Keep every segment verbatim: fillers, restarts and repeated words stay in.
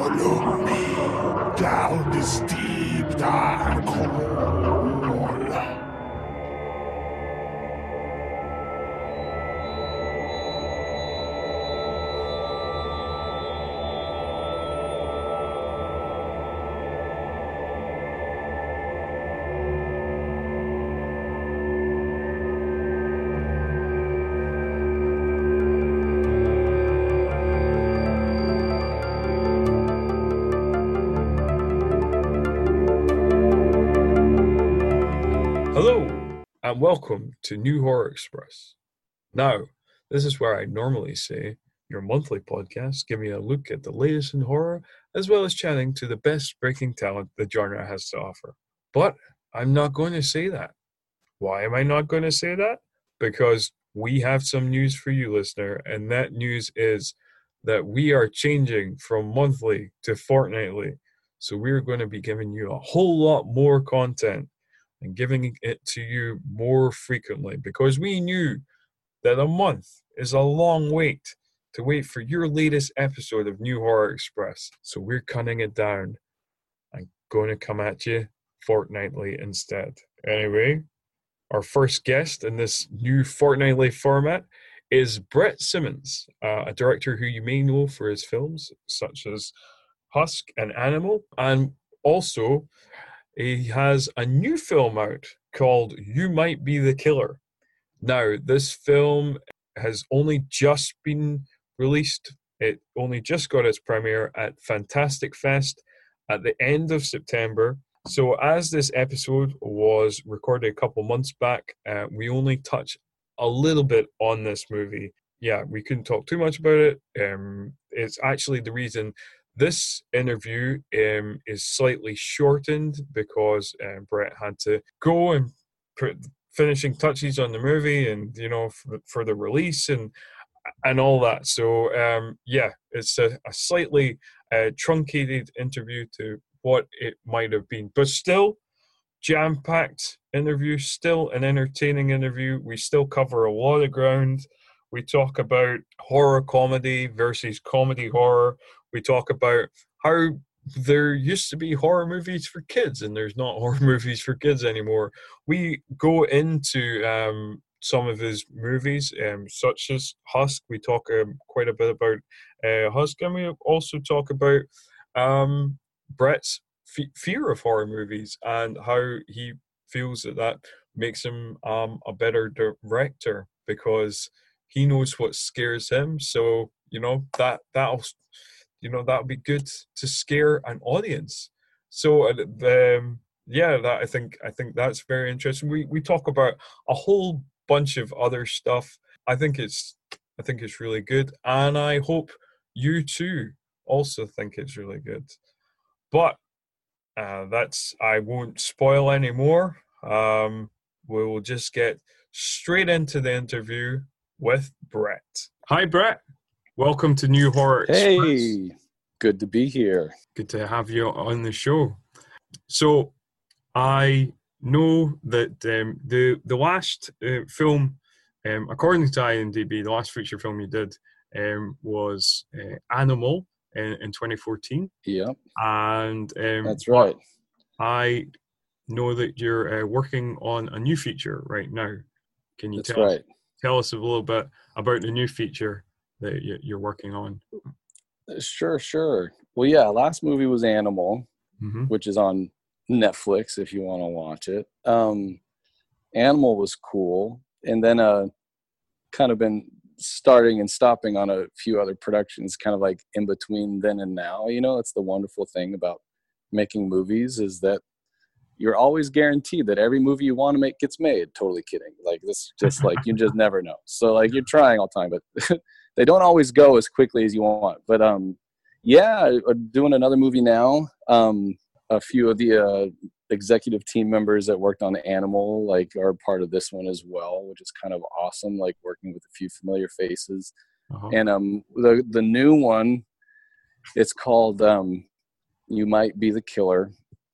Follow me down this deep, dark hole. And welcome to New Horror Express. Now, this is where I normally say your monthly podcast, giving you a look at the latest in horror, as well as chatting to the best breaking talent the genre has to offer. But I'm not going to say that. Why am I not going to say that? Because we have some news for you, listener, and that news is that we are changing from monthly to fortnightly. So we're going to be giving you a whole lot more content and giving it to you more frequently, because we knew that a month is a long wait to wait for your latest episode of New Horror Express. So we're cutting it down and going to come at you fortnightly instead. Anyway, our first guest in this new fortnightly format is Brett Simmons, uh, a director who you may know for his films such as Husk and Animal, and also he has a new film out called You Might Be the Killer. Now, this film has only just been released. It only just got its premiere at Fantastic Fest at the end of September. So as this episode was recorded a couple months back, uh, we only touch a little bit on this movie. Yeah, we couldn't talk too much about it. Um, it's actually the reason this interview um, is slightly shortened because um, Brett had to go and put finishing touches on the movie, and you know for, for the release and and all that. So um, yeah, it's a, a slightly uh, truncated interview to what it might have been, but still jam-packed interview, still an entertaining interview. We still cover a lot of ground. We talk about horror comedy versus comedy horror. We talk about how there used to be horror movies for kids and there's not horror movies for kids anymore. We go into um, some of his movies, um, such as Husk. We talk um, quite a bit about uh, Husk, and we also talk about um, Brett's f- fear of horror movies and how he feels that that makes him um, a better director because he knows what scares him. So, you know, that that'll... You know, that would be good to scare an audience. So, um, yeah, that I think I think that's very interesting. We we talk about a whole bunch of other stuff. I think it's I think it's really good, and I hope you too also think it's really good. But uh, that's I won't spoil any more. Um, we will just get straight into the interview with Brett. Hi, Brett. Welcome to New Horror Express. Hey, good to be here. Good to have you on the show. So, I know that um, the the last uh, film, um, according to IMDb, the last feature film you did um, was uh, Animal in, in twenty fourteen. Yep. And um, that's right. I know that you're uh, working on a new feature right now. Can you that's tell right. tell us a little bit about the new feature that you're working on? Sure, sure. Well, yeah, last movie was Animal, mm-hmm. which is on Netflix if you want to watch it. Um, Animal was cool. And then uh, kind of been starting and stopping on a few other productions, kind of like in between then and now. You know, that's the wonderful thing about making movies is that you're always guaranteed that every movie you want to make gets made. Totally kidding. Like, this just like, you just never know. So, like, you're trying all the time, but they don't always go as quickly as you want. But, um, yeah, doing another movie now. Um, a few of the uh, executive team members that worked on Animal, like, are part of this one as well, which is kind of awesome, like, working with a few familiar faces. Uh-huh. And um, the, the new one, it's called um, You Might Be the Killer.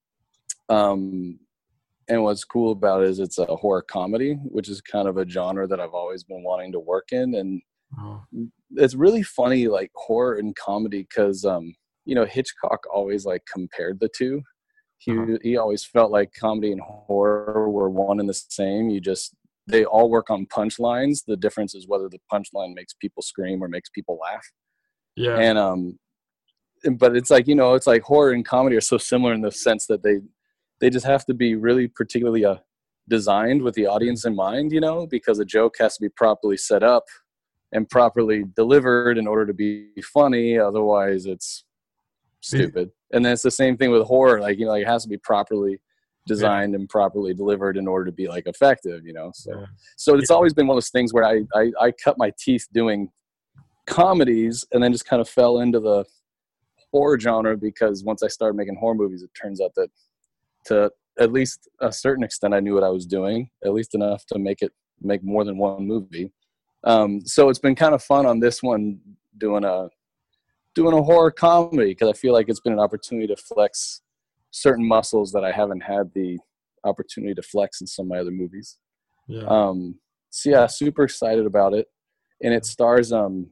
Um, and what's cool about it is it's a horror comedy, which is kind of a genre that I've always been wanting to work in. And oh. it's really funny, like horror and comedy, because um, you know, Hitchcock always like compared the two. He Uh-huh. he always felt like comedy and horror were one and the same. You just they all work on punchlines. The difference is whether the punchline makes people scream or makes people laugh. Yeah. And um, but it's like, you know, it's like horror and comedy are so similar in the sense that they they just have to be really particularly uh, designed with the audience in mind, you know, because a joke has to be properly set up and properly delivered in order to be funny. Otherwise, it's stupid. And then it's the same thing with horror. Like, you know, like it has to be properly designed yeah. and properly delivered in order to be like effective, you know? So, yeah. so it's yeah. always been one of those things where I, I, I cut my teeth doing comedies and then just kind of fell into the horror genre, because once I started making horror movies, it turns out that to at least a certain extent, I knew what I was doing, at least enough to make it make more than one movie. Um, so it's been kind of fun on this one doing a, doing a horror comedy, because I feel like it's been an opportunity to flex certain muscles that I haven't had the opportunity to flex in some of my other movies. Yeah. Um, so yeah, super excited about it. And it stars, um,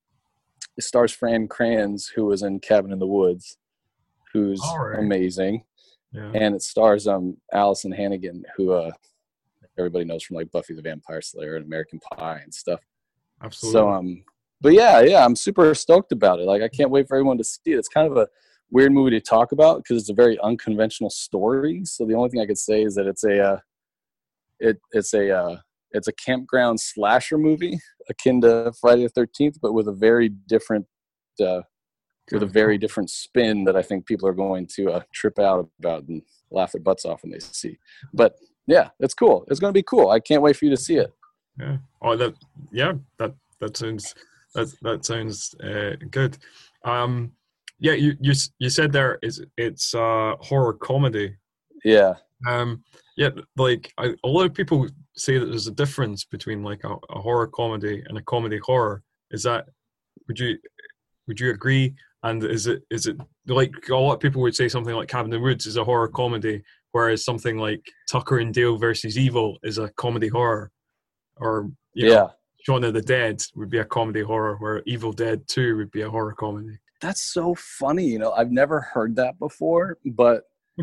it stars Fran Kranz, who was in Cabin in the Woods, who's right. amazing. Yeah. And it stars, um, Allison Hannigan, who, uh, everybody knows from like Buffy the Vampire Slayer and American Pie and stuff. Absolutely. So, um, but yeah, yeah, I'm super stoked about it. Like, I can't wait for everyone to see it. It's kind of a weird movie to talk about because it's a very unconventional story. So the only thing I could say is that it's a, uh, it it's a, uh, it's a campground slasher movie akin to Friday the thirteenth, but with a very different, uh, with a very different spin that I think people are going to uh, trip out about and laugh their butts off when they see. But yeah, it's cool. It's going to be cool. I can't wait for you to see it. Yeah. Oh, that. Yeah. That that sounds. That that sounds uh, good. Um, yeah, you you you said there is it's uh, horror comedy. Yeah. Um, yeah, like I, a lot of people say that there's a difference between like a, a horror comedy and a comedy horror. Is that would you would you agree? And is it is it like a lot of people would say something like Cabin in the Woods is a horror comedy, whereas something like Tucker and Dale versus Evil is a comedy horror, or you know, yeah. Shaun of the Dead would be a comedy horror, where Evil Dead two would be a horror comedy. That's so funny. You know, I've never heard that before, but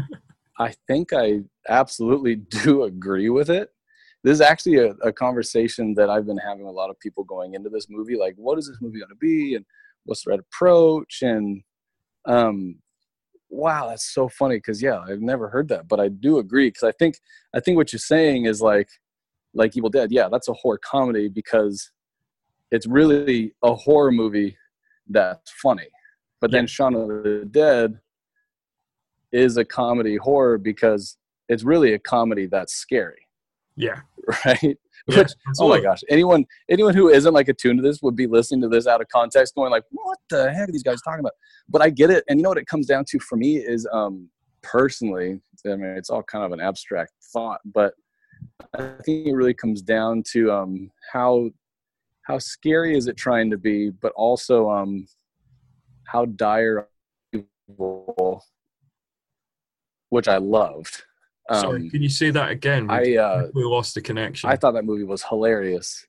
I think I absolutely do agree with it. This is actually a, a conversation that I've been having with a lot of people going into this movie. Like, what is this movie going to be? And what's the right approach? And, um, wow, that's so funny. Cause yeah, I've never heard that, but I do agree. Cause I think, I think what you're saying is like, like Evil Dead. Yeah, that's a horror comedy because it's really a horror movie that's funny. But then yeah. Shaun of the Dead is a comedy horror because it's really a comedy that's scary. Yeah. Right? Yeah, Which, oh my gosh, anyone anyone who isn't like attuned to this would be listening to this out of context going like, what the heck are these guys talking about? But I get it. And you know what it comes down to for me is um, personally, I mean, it's all kind of an abstract thought, but I think it really comes down to um, how how scary is it trying to be, but also um, how dire evil, which I loved. Um, Sorry, can you say that again? We, I uh, we lost the connection. I thought that movie was hilarious.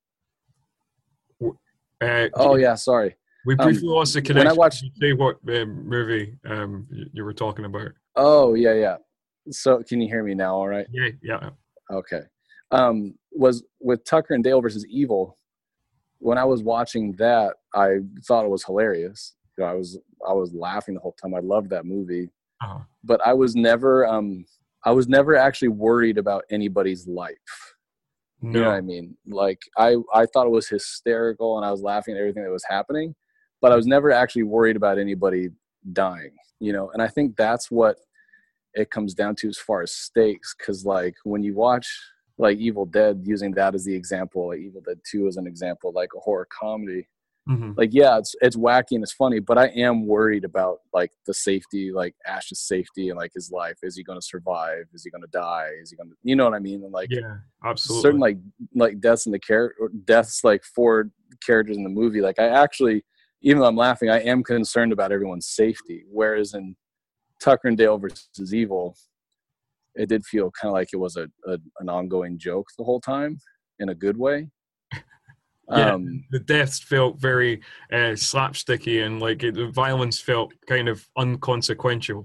Uh, oh yeah, sorry. We briefly um, lost the connection. When I watched, can you say what um, movie um, you, you were talking about? Oh yeah, yeah. So can you hear me now? All right. Yeah, yeah. Okay. Um, was with Tucker and Dale versus Evil. When I was watching that, I thought it was hilarious. You know, I was I was laughing the whole time. I loved that movie, uh-huh. but I was never um, I was never actually worried about anybody's life. No. You know what I mean? Like I I thought it was hysterical, and I was laughing at everything that was happening, but I was never actually worried about anybody dying. You know, and I think that's what it comes down to as far as stakes, because like when you watch like Evil Dead, using that as the example, like Evil Dead two as an example, like a horror comedy, mm-hmm. like yeah, it's it's wacky and it's funny, but I am worried about like the safety, like Ash's safety and like his life. Is he going to survive? Is he going to die? Is he going to, you know what I mean? And like yeah, absolutely. Certain like like deaths in the character, deaths like for characters in the movie. Like I actually, even though I'm laughing, I am concerned about everyone's safety. Whereas in Tucker and Dale versus Evil, it did feel kind of like it was a, a an ongoing joke the whole time in a good way. Yeah, Um, the deaths felt very uh, slapsticky, and like it, the violence felt kind of unconsequential.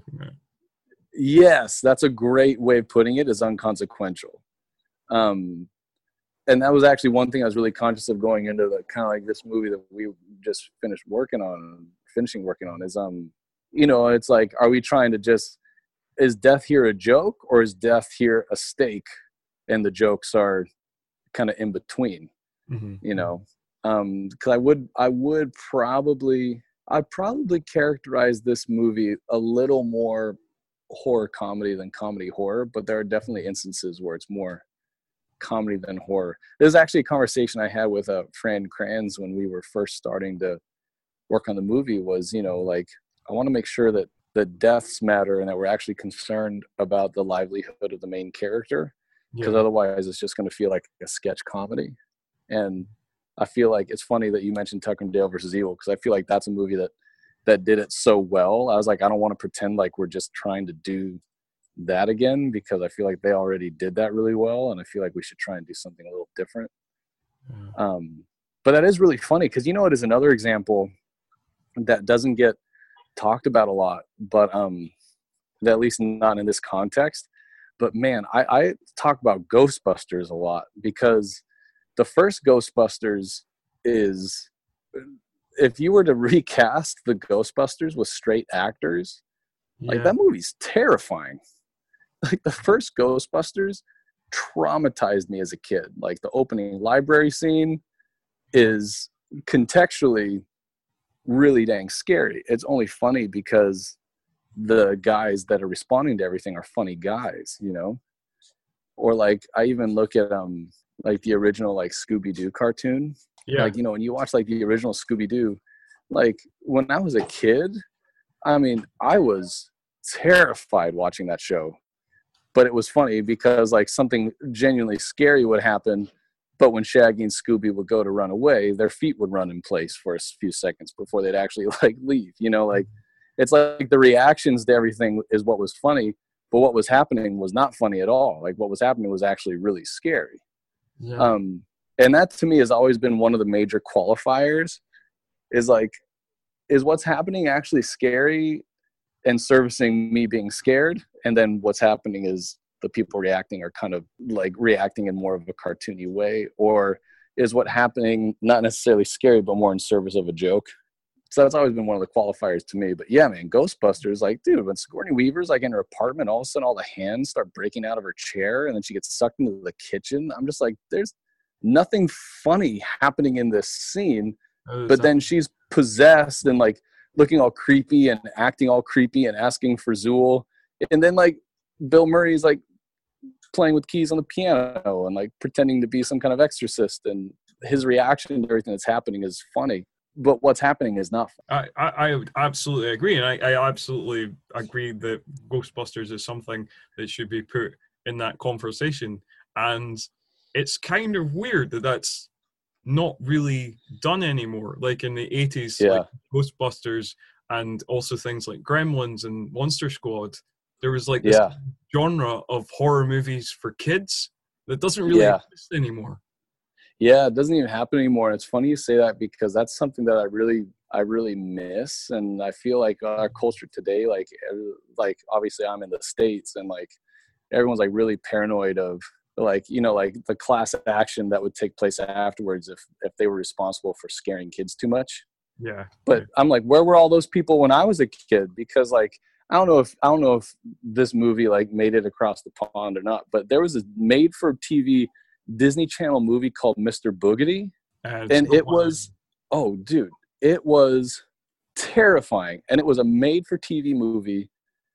yes, that's a great way of putting it, is unconsequential. Um, and that was actually one thing I was really conscious of going into the kind of like this movie that we just finished working on, finishing working on is, um, you know, it's like, are we trying to just, is death here a joke, or is death here a stake? And the jokes are kind of in between. Mm-hmm. You know, um, because I would, I would probably, I'd probably characterize this movie a little more horror comedy than comedy horror, but there are definitely instances where it's more comedy than horror. There's actually a conversation I had with a friend, Kranz, when we were first starting to work on the movie. Was, you know, like, I want to make sure that the deaths matter and that we're actually concerned about the livelihood of the main character, because yeah. otherwise it's just going to feel like a sketch comedy. And I feel like it's funny that you mentioned Tucker and Dale versus Evil, because I feel like that's a movie that that did it so well. I was like, I don't want to pretend like we're just trying to do that again, because I feel like they already did that really well, and I feel like we should try and do something a little different. Mm. Um, but that is really funny, because you know it is another example that doesn't get talked about a lot, but um, at least not in this context. But man, I, I talk about Ghostbusters a lot, because the first Ghostbusters is, if you were to recast the Ghostbusters with straight actors, yeah. like that movie's terrifying. Like the first Ghostbusters traumatized me as a kid. Like the opening library scene is contextually really dang scary. It's only funny because the guys that are responding to everything are funny guys, you know? Or like, I even look at um like the original like Scooby-Doo cartoon. Yeah. Like, you know, when you watch like the original Scooby-Doo, like when I was a kid, I mean, I was terrified watching that show. But it was funny because like something genuinely scary would happen, but when Shaggy and Scooby would go to run away, their feet would run in place for a few seconds before they'd actually like leave, you know, like it's like the reactions to everything is what was funny, but what was happening was not funny at all. Like what was happening was actually really scary. Yeah. Um, and that to me has always been one of the major qualifiers, is like, is what's happening actually scary and servicing me being scared? And then what's happening is the people reacting are kind of like reacting in more of a cartoony way, or is what happening not necessarily scary, but more in service of a joke? So that's always been one of the qualifiers to me. But yeah, man, Ghostbusters, like, dude, when Sigourney Weaver's like in her apartment, all of a sudden all the hands start breaking out of her chair and then she gets sucked into the kitchen. I'm just like, there's nothing funny happening in this scene. Oh, but then she's possessed and like looking all creepy and acting all creepy and asking for Zool. And then like Bill Murray's like playing with keys on the piano and like pretending to be some kind of exorcist, and his reaction to everything that's happening is funny. But what's happening is not fun. I, I, I absolutely agree. And I, I absolutely agree that Ghostbusters is something that should be put in that conversation. And it's kind of weird that that's not really done anymore. Like in the eighties, yeah. like Ghostbusters and also things like Gremlins and Monster Squad, there was like this yeah. genre of horror movies for kids that doesn't really yeah. exist anymore. Yeah, it doesn't even happen anymore. And it's funny you say that, because that's something that I really, I really miss. And I feel like our culture today, like, like obviously I'm in the States, and like everyone's like really paranoid of like, you know, like the class action that would take place afterwards if, if they were responsible for scaring kids too much. Yeah. But yeah. I'm like, where were all those people when I was a kid? Because like, I don't know if, I don't know if this movie like made it across the pond or not, but there was a made for T V Disney Channel movie called Mister Boogedy. And, and it was, oh dude, it was terrifying. And it was a made for T V movie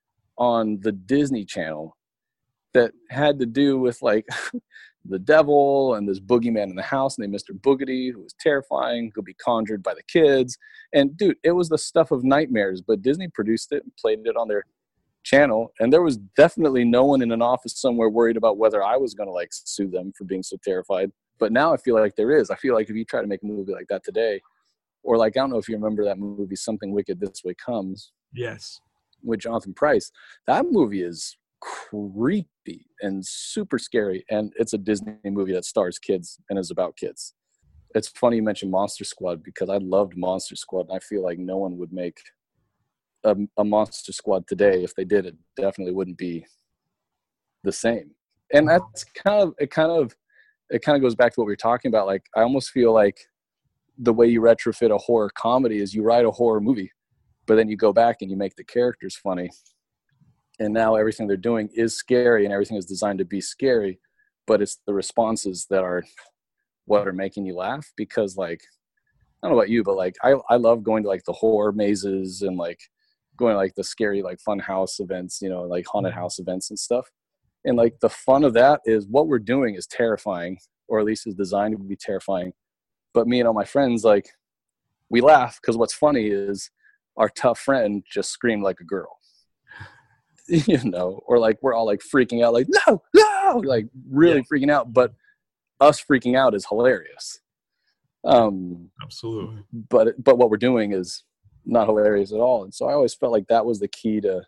on the Disney Channel that had to do with like the devil and this boogeyman in the house named Mister Boogedy, who was terrifying, could be conjured by the kids. And dude, it was the stuff of nightmares, but Disney produced it and played it on their channel. And there was definitely no one in an office somewhere worried about whether I was going to like sue them for being so terrified. But now I feel like there is. I feel like if you try to make a movie like that today, or like, I don't know if you remember that movie, Something Wicked This Way Comes. Yes. With Jonathan Pryce. That movie is creepy and super scary, and it's a Disney movie that stars kids and is about kids. it's funny you mentioned Monster Squad because I loved Monster Squad, and I feel like no one would make a, a Monster Squad today. If they did, it definitely wouldn't be the same. And that's kind of it. Kind of it kind of goes back to what we were talking about. Like I almost feel like the way you retrofit a horror comedy is you write a horror movie, but then you go back and you make the characters funny. And now everything they're doing is scary and everything is designed to be scary, but it's the responses that are what are making you laugh. Because like, I don't know about you, but like, I, I love going to like the horror mazes and like going to like the scary, like fun house events, you know, like haunted house events and stuff. And like the fun of that is what we're doing is terrifying, or at least is designed to be terrifying. But me and all my friends, like, we laugh because what's funny is our tough friend just screamed like a girl, you know, or like we're all like freaking out, like, no, no, like really yeah. freaking out. But us freaking out is hilarious. Um, Absolutely. But but what we're doing is not hilarious at all. And so I always felt like that was the key to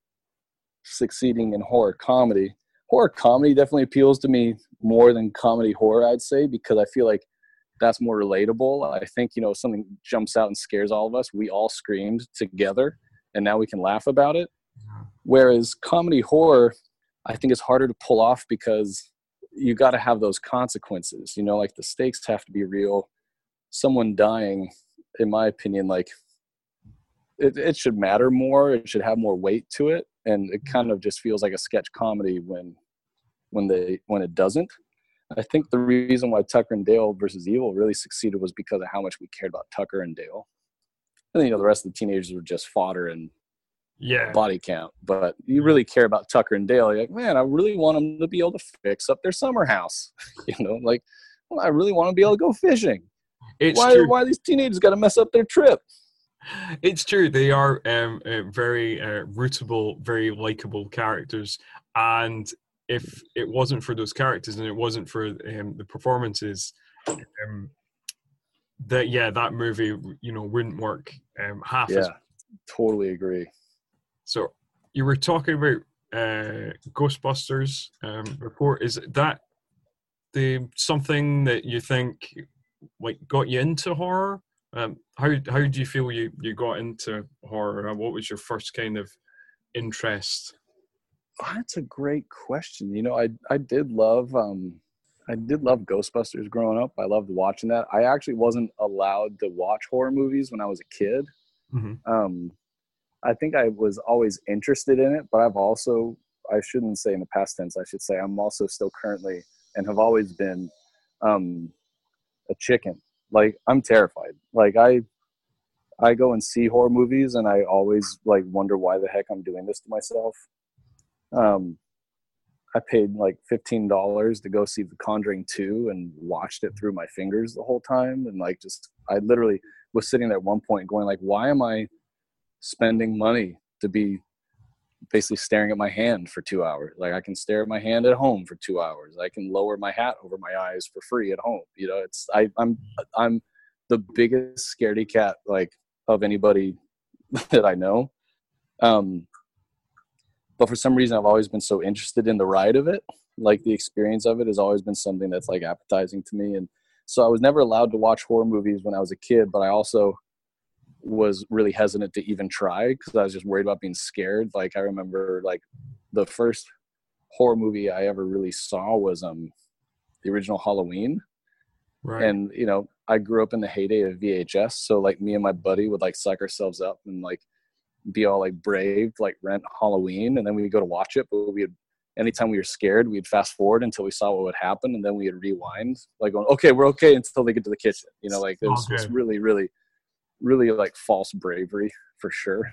succeeding in horror comedy. Horror comedy definitely appeals to me more than comedy horror, I'd say, because I feel like that's more relatable. I think, you know, if something jumps out and scares all of us, we all screamed together and now we can laugh about it. Whereas comedy horror, I think it's harder to pull off because you got to have those consequences, you know, like the stakes have to be real. Someone dying, in my opinion, like it, it should matter more. It should have more weight to it. And it kind of just feels like a sketch comedy when, when they, when it doesn't. I think the reason why Tucker and Dale versus Evil really succeeded was because of how much we cared about Tucker and Dale. And then, you know, the rest of the teenagers were just fodder and yeah, body count. But you really care about Tucker and Dale. You're like, man, I really want them to be able to fix up their summer house. You know, like, well, I really want to be able to go fishing. It's why, true. why these teenagers got to mess up their trip? It's true. They are um, uh, very uh, rootable, very likable characters. And if it wasn't for those characters and it wasn't for um, the performances, um, that yeah, that movie, you know, wouldn't work um, half yeah, as. Totally agree. So you were talking about uh, Ghostbusters um, report. Is that the something that you think like got you into horror? Um, how how do you feel you, you got into horror? What was your first kind of interest? Oh, that's a great question. You know, I I did love um I did love Ghostbusters growing up. I loved watching that. I actually wasn't allowed to watch horror movies when I was a kid. Mm-hmm. Um, I think I was always interested in it, but I've also, I shouldn't say in the past tense, I should say I'm also still currently and have always been um, a chicken. Like, I'm terrified. Like, I I go and see horror movies, and I always, like, wonder why the heck I'm doing this to myself. Um, I paid, like, fifteen dollars to go see The Conjuring two and watched it through my fingers the whole time. And, like, just, I literally was sitting there at one point going, like, why am I spending money to be basically staring at my hand for two hours? Like, I can stare at my hand at home for two hours. I can lower my hat over my eyes for free at home. You know, it's, I, I'm, I'm the biggest scaredy cat, like, of anybody that I know. Um, but for some reason, I've always been so interested in the ride of it. Like, the experience of it has always been something that's, like, appetizing to me. And so I was never allowed to watch horror movies when I was a kid, but I also was really hesitant to even try because I was just worried about being scared. Like, I remember, like, the first horror movie I ever really saw was um the original Halloween. Right. And, you know, I grew up in the heyday of V H S. So, like, me and my buddy would, like, psych ourselves up and, like, be all, like, brave, like, rent Halloween. And then we'd go to watch it. But we'd, anytime we were scared, we'd fast forward until we saw what would happen. And then we'd rewind, like, going, okay, we're okay until they get to the kitchen. You know, like, it was, okay. It's really, really, really, like, false bravery for sure.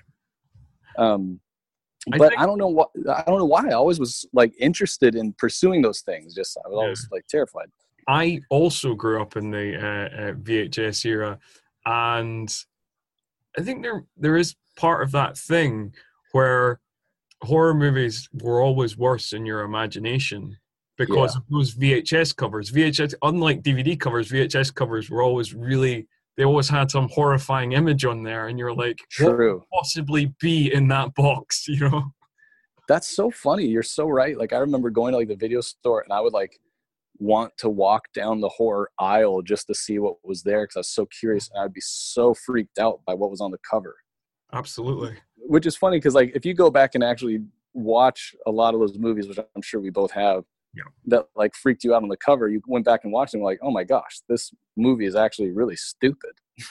Um, I but think- I don't know what, I don't know why I always was, like, interested in pursuing those things. Just, I was Yeah. always, like, terrified. I also grew up in the uh, uh, V H S era, and I think there there is part of that thing where horror movies were always worse in your imagination because Yeah. of those V H S covers. V H S, unlike D V D covers, V H S covers were always really, they always had some horrifying image on there, and you're like, True. what could possibly be in that box, you know? That's so funny. You're so right. Like, I remember going to, like, the video store, and I would, like, want to walk down the horror aisle just to see what was there because I was so curious, and I'd be so freaked out by what was on the cover. Absolutely. Which is funny because, like, if you go back and actually watch a lot of those movies, which I'm sure we both have, yeah. that like freaked you out on the cover, you went back and watched them like, oh my gosh, this movie is actually really stupid.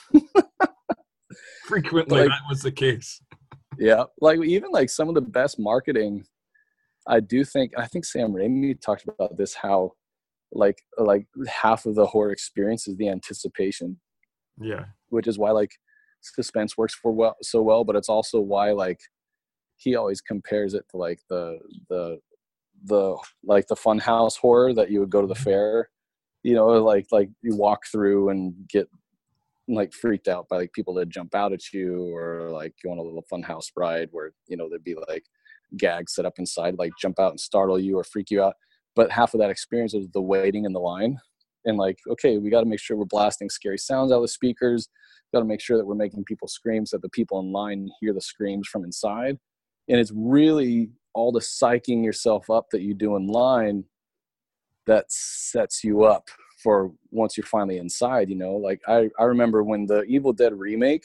Frequently, like, that was the case. Yeah, like even like some of the best marketing, I do think, I think Sam Raimi talked about this, how like like half of the horror experience is the anticipation. Yeah. Which is why like suspense works for well so well, but it's also why like he always compares it to like the the the like the fun house horror that you would go to the fair, you know, like like you walk through and get like freaked out by like people that jump out at you, or like go on a little fun house ride where, you know, there'd be like gags set up inside, like jump out and startle you or freak you out. But half of that experience was the waiting in the line, and like, okay, we got to make sure we're blasting scary sounds out of the speakers. Got to make sure that we're making people scream so that the people in line hear the screams from inside. And it's really all the psyching yourself up that you do in line that sets you up for once you're finally inside, you know. Like I, I remember when the Evil Dead remake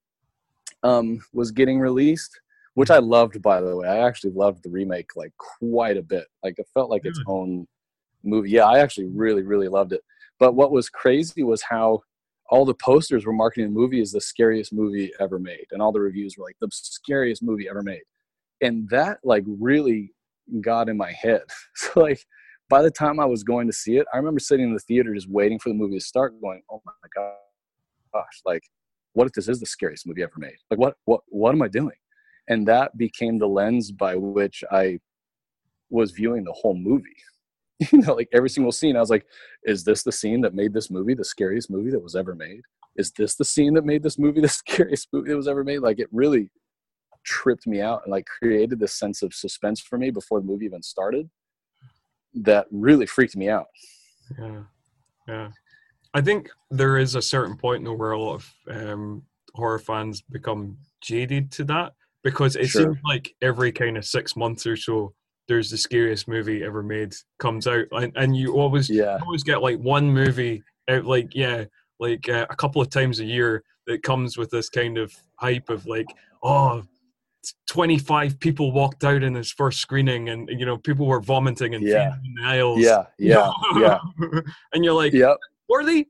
um, was getting released, which I loved, by the way. I actually loved the remake like quite a bit. Like it felt like its own movie. Yeah, I actually really, really loved it. But what was crazy was how all the posters were marketing the movie as the scariest movie ever made. And all the reviews were like, the scariest movie ever made. And that like really got in my head. So like by the time I was going to see it, I remember sitting in the theater just waiting for the movie to start going, oh my gosh, like what if this is the scariest movie ever made? Like what, what, what am I doing? And that became the lens by which I was viewing the whole movie. You know, like every single scene, I was like, is this the scene that made this movie the scariest movie that was ever made? Is this the scene that made this movie the scariest movie that was ever made? Like it really tripped me out and like created this sense of suspense for me before the movie even started that really freaked me out. Yeah. Yeah. I think there is a certain point in where a lot of um, horror fans become jaded to that, because it Sure. seems like every kind of six months or so, there's the scariest movie ever made comes out, and, and you always Yeah. you always get like one movie out, like yeah, like uh, a couple of times a year that comes with this kind of hype of like, oh, twenty-five people walked out in his first screening, and you know people were vomiting and Yeah. feeding in the aisles. Yeah. Yeah. Yeah. And you're like, Yep. were they?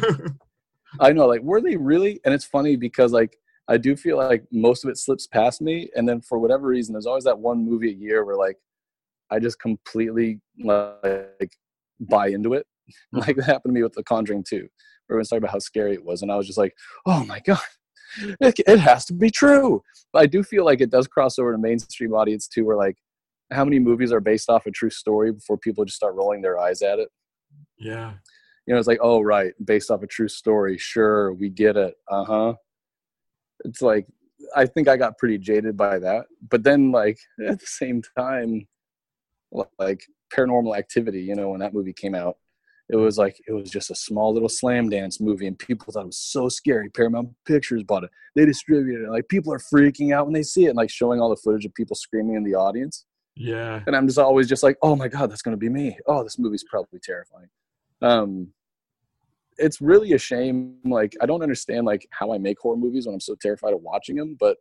I know, like, were they really? And it's funny because like I do feel like most of it slips past me, and then for whatever reason, there's always that one movie a year where like I just completely like buy into it. Like that happened to me with The Conjuring two, where everyone's talking about how scary it was, and I was just like, oh my god, it, it has to be true. But I do feel like it does cross over to mainstream audience too, where like how many movies are based off a true story before people just start rolling their eyes at it? Yeah. You know, it's like, oh right, based off a true story, sure, we get it. Uh-huh. It's like I think I got pretty jaded by that. But then like at the same time, like Paranormal Activity, you know, when that movie came out, it was like it was just a small little slam dance movie, and people thought it was so scary. Paramount Pictures bought it, they distributed it, like people are freaking out when they see it, and like showing all the footage of people screaming in the audience. Yeah. And I'm just always just like, oh my god, that's gonna be me. Oh, this movie's probably terrifying. Um it's really a shame. Like I don't understand like how I make horror movies when I'm so terrified of watching them, but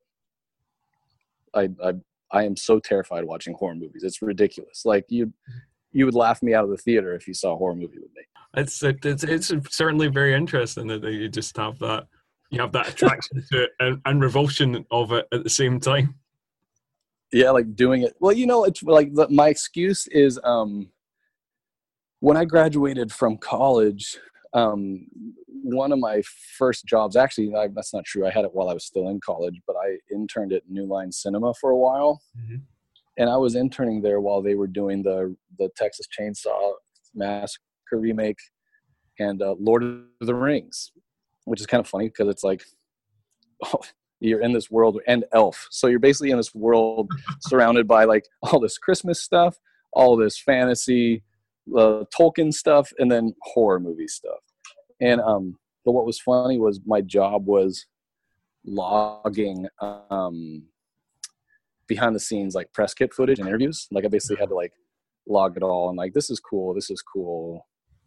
I I I am so terrified of watching horror movies. It's ridiculous. Like you, you would laugh me out of the theater if you saw a horror movie with me. It's it's it's certainly very interesting that you just have that you have that attraction to it and, and revulsion of it at the same time. Yeah, like doing it. Well, you know, it's like the, my excuse is um, when I graduated from college. Um, one of my first jobs, actually, I, that's not true. I had it while I was still in college, but I interned at New Line Cinema for a while. Mm-hmm. And I was interning there while they were doing the, the Texas Chainsaw Massacre remake and uh, Lord of the Rings, which is kind of funny because it's like, oh, you're in this world, and Elf. So you're basically in this world surrounded by like all this Christmas stuff, all this fantasy, uh, Tolkien stuff, and then horror movie stuff. And um, but what was funny was my job was logging um, behind the scenes like press kit footage and interviews. Like I basically had to like log it all and like, this is cool, this is cool,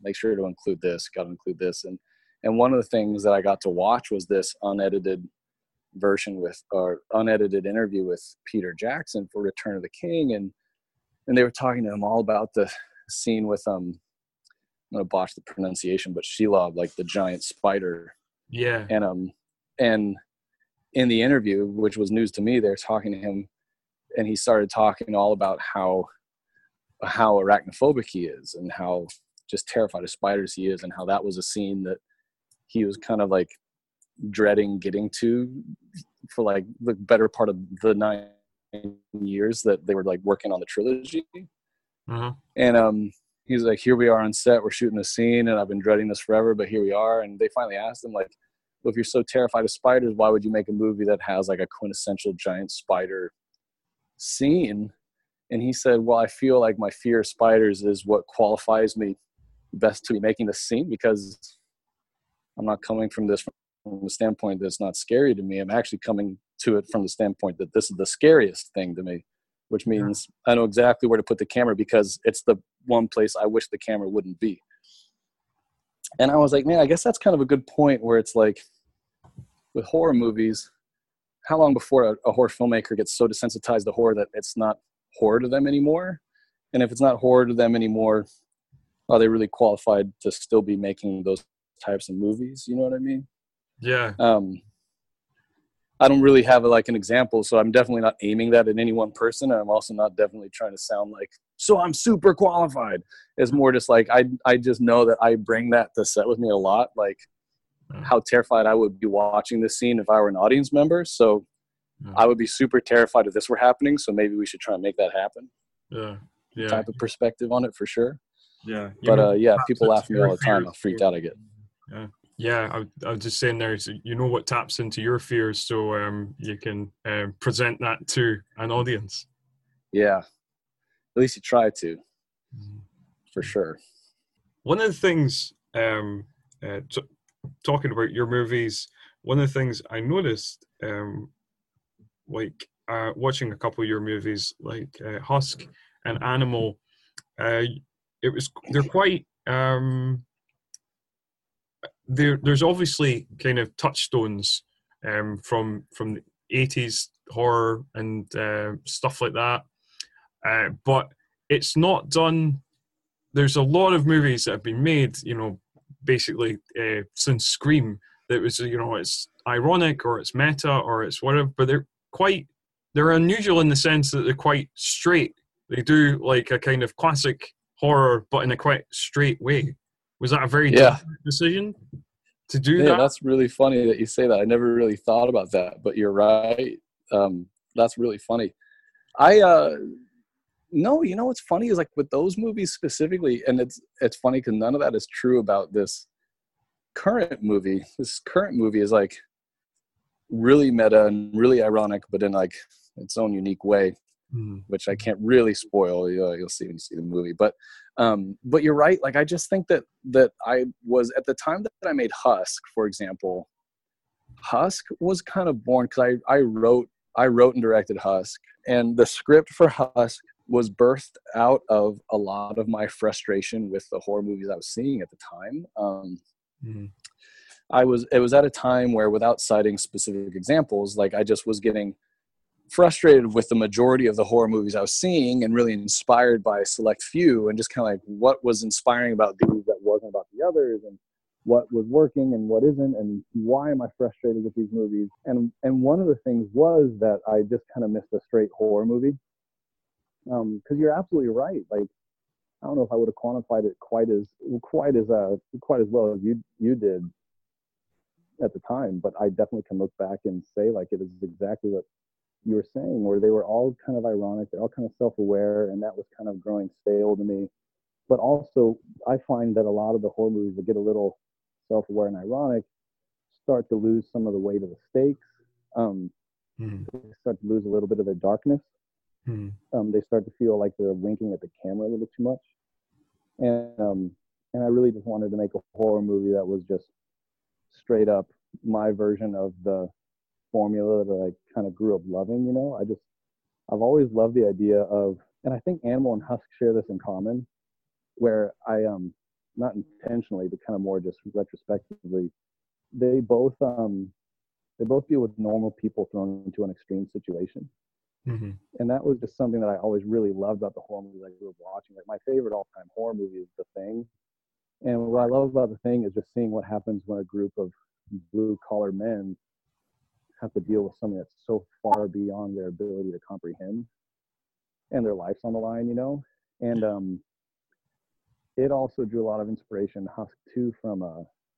make sure to include this, got to include this. And, and one of the things that I got to watch was this unedited version with, or unedited interview with Peter Jackson for Return of the King. And, and they were talking to him all about the scene with, um, I'm going to botch the pronunciation, but Shelob, like the giant spider. Yeah. And, um, and in the interview, which was news to me, they're talking to him, and he started talking all about how, how arachnophobic he is and how just terrified of spiders he is, and how that was a scene that he was kind of like dreading getting to for like the better part of the nine years that they were like working on the trilogy. Uh-huh. And um, he's like, here we are on set, we're shooting a scene, and I've been dreading this forever, but here we are. And they finally asked him, like, well, if you're so terrified of spiders, why would you make a movie that has like a quintessential giant spider scene? And he said, well, I feel like my fear of spiders is what qualifies me best to be making this scene, because I'm not coming from this from the standpoint that it's not scary to me. I'm actually coming to it from the standpoint that this is the scariest thing to me, which means yeah. I know exactly where to put the camera, because it's the one place I wish the camera wouldn't be. And I was like, man, I guess that's kind of a good point, where it's like with horror movies, how long before a, a horror filmmaker gets so desensitized to horror that it's not horror to them anymore? And if it's not horror to them anymore, are they really qualified to still be making those types of movies? You know what I mean? Yeah. Um, I don't really have a, like an example, so I'm definitely not aiming that at any one person. And I'm also not definitely trying to sound like, so I'm super qualified. It's more just like, I, I just know that I bring that to set with me a lot. Like how terrified I would be watching this scene if I were an audience member. So yeah. I would be super terrified if this were happening. So maybe we should try and make that happen. Yeah. Yeah. Type of perspective on it for sure. Yeah. You but know, uh, yeah, people laugh at me all the time. How freaked out I get. Yeah. Yeah, I, I was just saying there, you know what taps into your fears, so um, you can um, present that to an audience. Yeah, at least you try to, for sure. One of the things, um, uh, t- talking about your movies, one of the things I noticed, um, like uh, watching a couple of your movies, like uh, Husk and Animal, uh, it was they're quite. Um, There, there's obviously kind of touchstones um, from from the eighties horror and uh, stuff like that, uh, but it's not done. There's a lot of movies that have been made, you know, basically uh, since Scream. That was, you know, it's ironic or it's meta or it's whatever, but they're quite they're unusual in the sense that they're quite straight. They do like a kind of classic horror, but in a quite straight way. Was that a very yeah. decision to do yeah, that? That's really funny that you say that. I never really thought about that, but you're right. Um, that's really funny. I, uh, no, you know what's funny is like with those movies specifically, and it's it's funny because none of that is true about this current movie. This current movie is like really meta and really ironic, but in like its own unique way, mm. which I can't really spoil. You'll, you'll see when you see the movie, but. Um, but you're right. Like, I just think that, that I was at the time that I made Husk, for example, Husk was kind of born because I, I wrote, I wrote and directed Husk, and the script for Husk was birthed out of a lot of my frustration with the horror movies I was seeing at the time. Um, mm-hmm. I was, it was at a time where, without citing specific examples, like I just was getting frustrated with the majority of the horror movies I was seeing and really inspired by a select few, and just kind of like what was inspiring about these that wasn't about the others, and what was working and what isn't, and why am I frustrated with these movies? And and one of the things was that I just kind of missed a straight horror movie. Um, because you're absolutely right. Like, I don't know if I would have quantified it quite as quite as uh quite as well as you you did at the time, but I definitely can look back and say like it is exactly what you were saying, where they were all kind of ironic, they're all kind of self-aware, and that was kind of growing stale to me. But also, I find that a lot of the horror movies that get a little self-aware and ironic start to lose some of the weight of the stakes. Um, mm. They start to lose a little bit of their darkness. Mm. Um, they start to feel like they're winking at the camera a little too much. And um, and I really just wanted to make a horror movie that was just straight up my version of the formula that I kind of grew up loving. You know, I just, I've always loved the idea of, and I think Animal and Husk share this in common, where I um not intentionally, but kind of more just retrospectively, they both um, they both deal with normal people thrown into an extreme situation. Mm-hmm. And that was just something that I always really loved about the horror movies I grew up watching. Like my favorite all-time horror movie is The Thing. And what I love about The Thing is just seeing what happens when a group of blue-collar men have to deal with something that's so far beyond their ability to comprehend, and their life's on the line, you know? And um, it also drew a lot of inspiration, Husk, too, from uh,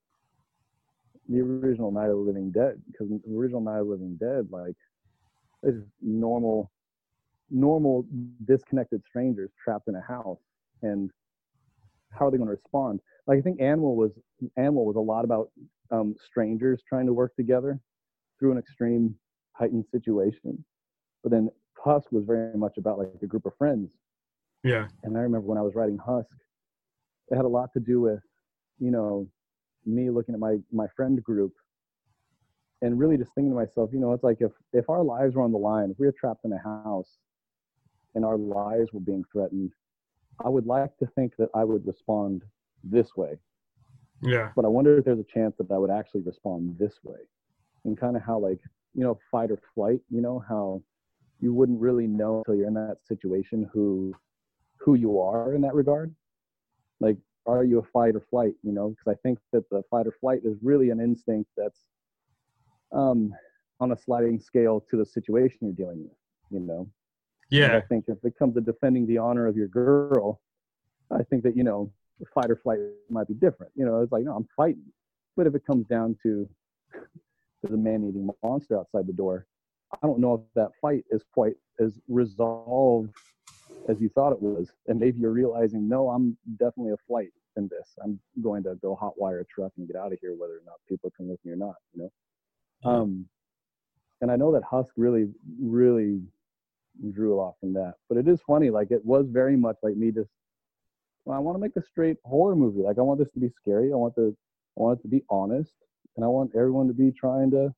the original Night of the Living Dead. Because the original Night of the Living Dead, like, it's normal, normal disconnected strangers trapped in a house, and how are they going to respond? Like I think Animal was Animal was a lot about um, strangers trying to work together through an extreme heightened situation. But then Husk was very much about like a group of friends. Yeah. And I remember when I was writing Husk, it had a lot to do with, you know, me looking at my my friend group and really just thinking to myself, you know, it's like if, if our lives were on the line, if we were trapped in a house and our lives were being threatened, I would like to think that I would respond this way. Yeah. But I wonder if there's a chance that I would actually respond this way. And kind of how like, you know, fight or flight, you know, how you wouldn't really know until you're in that situation who who you are in that regard. Like, are you a fight or flight, you know? Because I think that the fight or flight is really an instinct that's um, on a sliding scale to the situation you're dealing with, you know? Yeah. And I think if it comes to defending the honor of your girl, I think that, you know, fight or flight might be different. You know, it's like, no, I'm fighting. But if it comes down to there's a man-eating monster outside the door, I don't know if that fight is quite as resolved as you thought it was. And maybe you're realizing, no, I'm definitely a flight in this. I'm going to go hotwire a truck and get out of here, whether or not people come with me or not, you know? Yeah. Um, and I know that Husk really, really drew a lot from that. But it is funny, like it was very much like me just, well, I want to make a straight horror movie. Like I want this to be scary. I want the, I want it to be honest. And I want everyone to be trying to,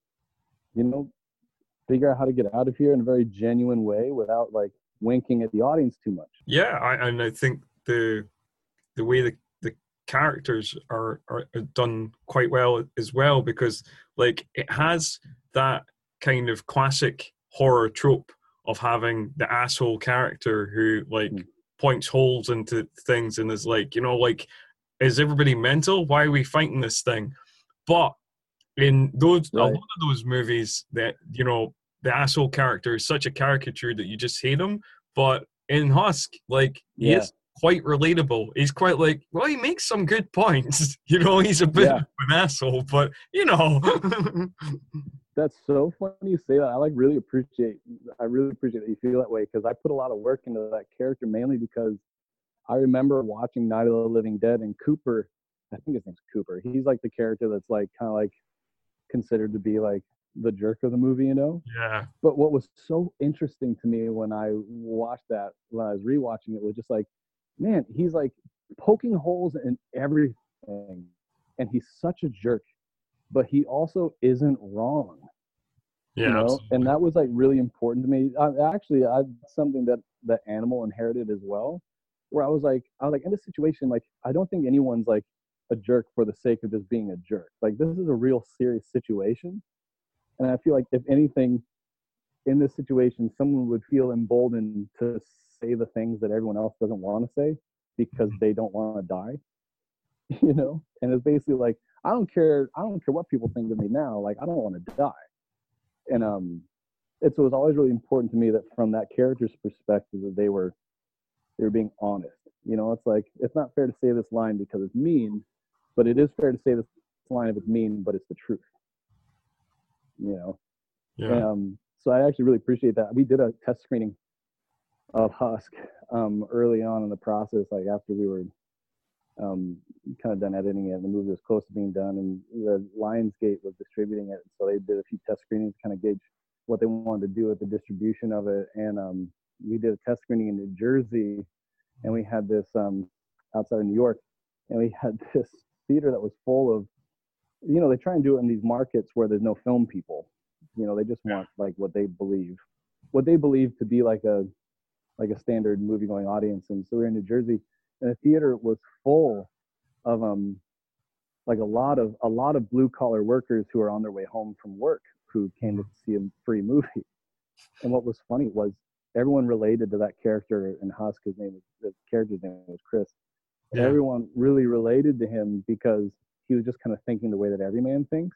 you know, figure out how to get out of here in a very genuine way without like winking at the audience too much. Yeah, I, and I think the the way the, the characters are, are done quite well as well, because like it has that kind of classic horror trope of having the asshole character who like mm. points holes into things and is like, you know, like, is everybody mental? Why are we fighting this thing? But in those, right. a lot of those movies that, you know, the asshole character is such a caricature that you just hate him. But in Husk, like, he yeah. is quite relatable. He's quite like, well, he makes some good points. You know, he's a bit yeah. of an asshole, but, you know. That's so funny you say that. I, like, really appreciate, I really appreciate that you feel that way, because I put a lot of work into that character, mainly because I remember watching Night of the Living Dead, and Cooper, I think his name's Cooper, he's, like, the character that's, like, kind of, like, considered to be, like, the jerk of the movie, you know? Yeah. But what was so interesting to me when I watched that, when I was rewatching it, was just like, man, he's like poking holes in everything, and he's such a jerk, but he also isn't wrong. Yeah, you know? Absolutely. And that was like really important to me. I, actually, I something that that Animal inherited as well, where I was like, I was like in this situation, like I don't think anyone's like a jerk for the sake of just being a jerk. Like this is a real serious situation. And I feel like if anything, in this situation, someone would feel emboldened to say the things that everyone else doesn't want to say because they don't want to die, you know? And it's basically like, I don't care. I don't care what people think of me now. Like, I don't want to die. And um, it, so it was always really important to me that from that character's perspective, that they were, they were being honest. You know, it's like, it's not fair to say this line because it's mean, but it is fair to say this line if it's mean, but it's the truth. You know? Yeah. Um, so I actually really appreciate that. We did a test screening of Husk um, early on in the process, like after we were um, kind of done editing it, and the movie was close to being done, and the Lionsgate was distributing it. So they did a few test screenings to kind of gauge what they wanted to do with the distribution of it. And um, we did a test screening in New Jersey, and we had this um, outside of New York, and we had this theater that was full of, you know, they try and do it in these markets where there's no film people. You know, they just want like what they believe, what they believe to be like a, like a standard movie going audience. And so we were in New Jersey, and the theater was full of um like a lot of a lot of blue collar workers who are on their way home from work who came to see a free movie. And what was funny was everyone related to that character in Husk. His name was the character's name was Chris. Yeah. Everyone really related to him because he was just kind of thinking the way that every man thinks.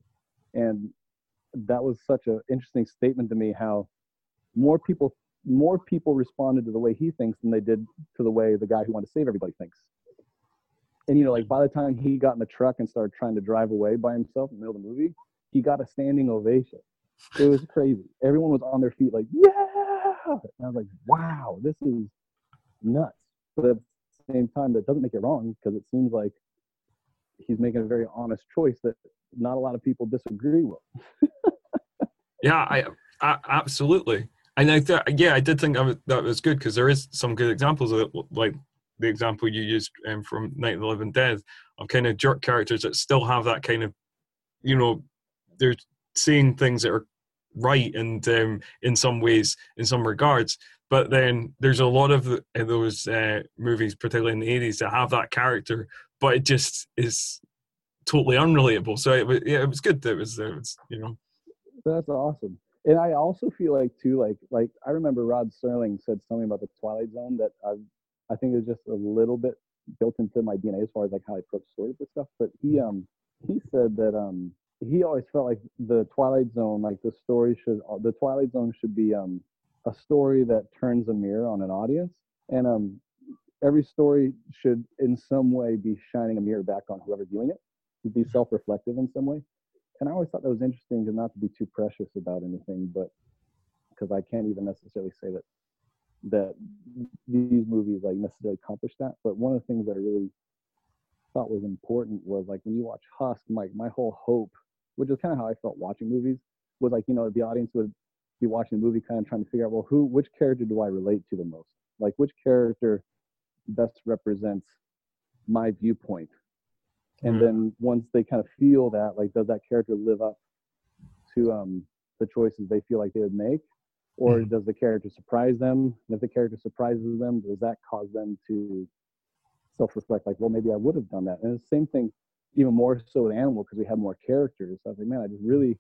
And that was such an interesting statement to me, how more people more people responded to the way he thinks than they did to the way the guy who wanted to save everybody thinks. And, you know, like by the time he got in the truck and started trying to drive away by himself in the middle of the movie, he got a standing ovation. It was crazy. Everyone was on their feet like, yeah! And I was like, wow, this is nuts. But at the same time, that doesn't make it wrong, because it seems like he's making a very honest choice that not a lot of people disagree with. yeah, I, I absolutely. And I th- yeah, I did think that was, that was good, because there is some good examples of it, like the example you used um, from Night of the Living Dead, of kind of jerk characters that still have that kind of, you know, they're saying things that are right and um, in some ways, in some regards. But then there's a lot of the, those uh, movies, particularly in the eighties, that have that character, but it just is totally unrelatable. So it was, yeah, it was good that it was there. It's, you know, that's awesome. And I also feel like too, like like I remember Rod Serling said something about the Twilight Zone that I I think is just a little bit built into my D N A as far as like how I approach stories and stuff. But he um he said that um he always felt like the Twilight Zone, like the story should the Twilight Zone should be um a story that turns a mirror on an audience, and um every story should in some way be shining a mirror back on whoever's viewing it, to be self-reflective in some way. And I always thought that was interesting, to not to be too precious about anything, but because I can't even necessarily say that that these movies like necessarily accomplish that. But one of the things that I really thought was important was like when you watch Husk, my my whole hope, which is kind of how I felt watching movies, was like, you know, the audience would be watching the movie kind of trying to figure out, well, who, which character do I relate to the most? Like, which character best represents my viewpoint? And mm-hmm. then once they kind of feel that, like, does that character live up to um, the choices they feel like they would make? Or mm-hmm. does the character surprise them? And if the character surprises them, does that cause them to self-reflect, like, well, maybe I would have done that? And the same thing, even more so with Animal, because we have more characters. So I was like, man, I just really,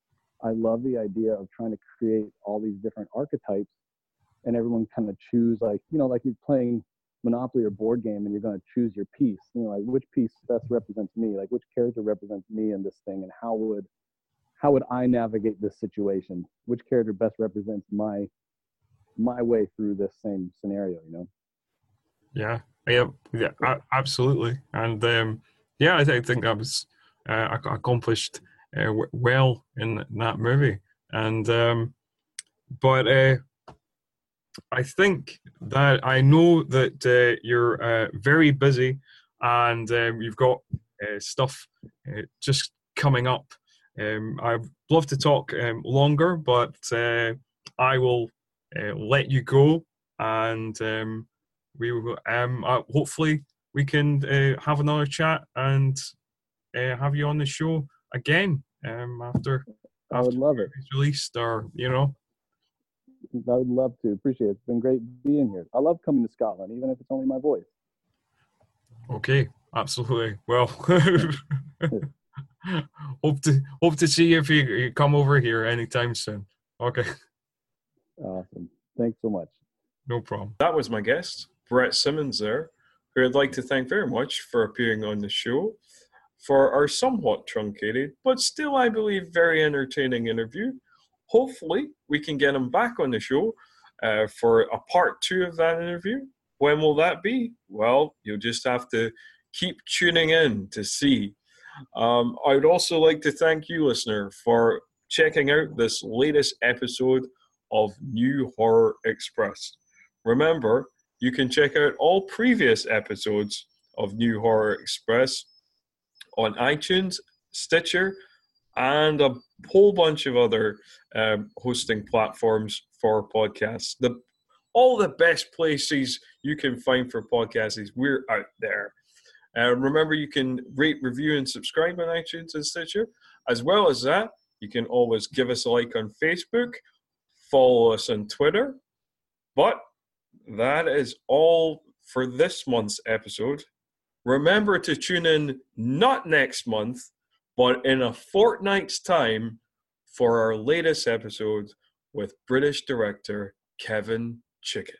I love the idea of trying to create all these different archetypes, and everyone kind of choose, like, you know, like you're playing Monopoly or board game and you're going to choose your piece, you know, like which piece best represents me, like which character represents me in this thing, and how would how would I navigate this situation, which character best represents my my way through this same scenario, you know? Yeah, yeah, yeah, absolutely. And um yeah, I, th- I think that was uh, accomplished uh, w- well in that movie. And um but uh I think that I know that uh, you're uh, very busy, and um, you've got uh, stuff uh, just coming up. Um, I'd love to talk um, longer, but uh, I will uh, let you go, and um, we will. Um, uh, hopefully, we can uh, have another chat and uh, have you on the show again um, after. I would after love it. It's released, or you know. I would love to. Appreciate it. It's been great being here. I love coming to Scotland, even if it's only my voice. Okay, absolutely. Well, hope to hope to see you if you, you come over here anytime soon. Okay. Awesome. Thanks so much. No problem. That was my guest, Brett Simmons there, who I'd like to thank very much for appearing on the show for our somewhat truncated, but still, I believe, very entertaining interview. Hopefully, we can get him back on the show uh, for a part two of that interview. When will that be? Well, you'll just have to keep tuning in to see. Um, I would also like to thank you, listener, for checking out this latest episode of New Horror Express. Remember, you can check out all previous episodes of New Horror Express on iTunes, Stitcher, and a whole bunch of other um, hosting platforms for podcasts. The all the best places you can find for podcasts, we're out there. Uh, remember, you can rate, review, and subscribe on iTunes and Stitcher. As well as that, you can always give us a like on Facebook, follow us on Twitter. But that is all for this month's episode. remember to tune in not next month, but in a fortnight's time for our latest episode with British director Kevin Chicken.